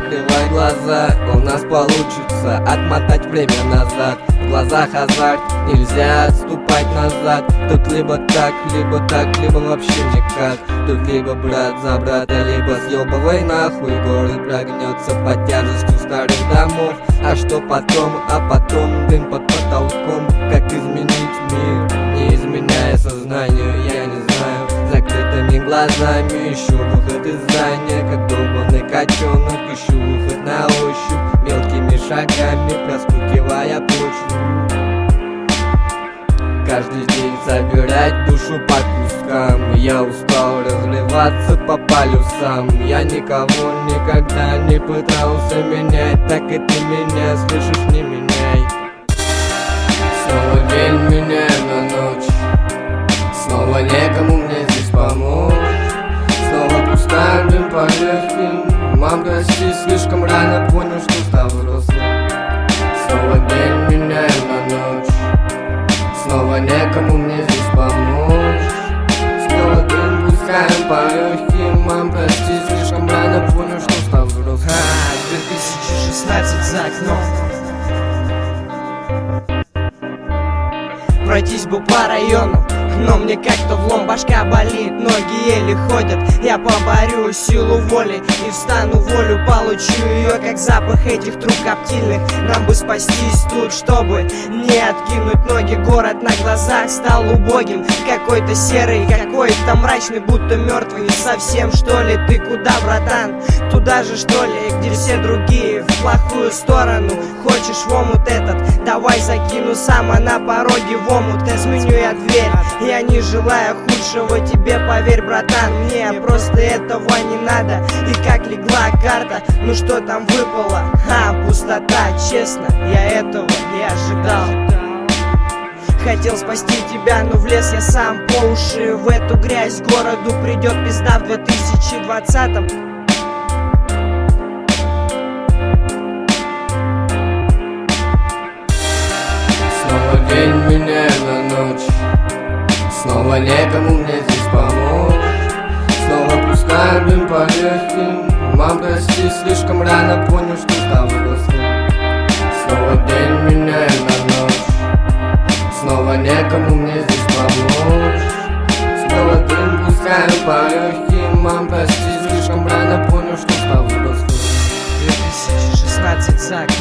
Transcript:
закрывай глаза, у нас получится отмотать время назад. В глазах азарт, нельзя отступать назад. Тут либо так, либо вообще никак. Тут либо брат за брата, либо съебывай нахуй. Город прогнется под тяжестью старых домов. А что потом? А потом дым под потолком. Как изменить мир, не изменяя сознанию, я не знаю. Закрытыми глазами ищу выход из здания, как долбанный котенок. Ищу выход на ощупь, мелкими шагами простукивая почву. Каждый день собирать душу по кускам. Я устал разливаться по полюсам. Я никого никогда не пытался менять. Так и ты меня, слышишь, не меняй. Снова день меняю на ночь. Снова некому мне здесь помочь. Снова пускаю дым по легким. Мам, прости, слишком рано понял, что стал взрослым. Снова день меняю на ночь. Снова некому мне здесь помочь. Снова дым пускаю по легким. Мам, прости, слишком рано понял, что стал взрослым. 2016 за окном. Пройтись бы по району, но мне как-то влом. Башка болит, ноги еле ходят. Я поборю силу воли и встану волю. Получу ее, как запах этих труб коптильных. Нам бы спастись тут, чтобы не откинуть ноги. Город на глазах стал убогим, какой-то серый, какой-то мрачный, будто мертвый. Не совсем, что ли? Ты куда, братан? Туда же, что ли, где все другие, в плохую сторону. Хочешь в омут этот? Давай закину сам, а на пороге в омут изменю я дверь. Я не желаю худшего, тебе поверь, братан. Мне просто этого не надо. И как легла карта, ну что там выпало? Пустота, честно, я этого не ожидал. Хотел спасти тебя, но влез я сам по уши в эту грязь. Городу придет пизда в 2020-м. Снова день меняю на ночь. Снова некому мне здесь помочь. Снова пускаю дым по легким. Мам, прости, слишком рано понял, что стал взрослым. Снова день меняю на ночь. Снова некому мне здесь помочь. Снова дым пускаю по легким. Мам, прости, слишком рано понял, что стал взрослым. 2016 за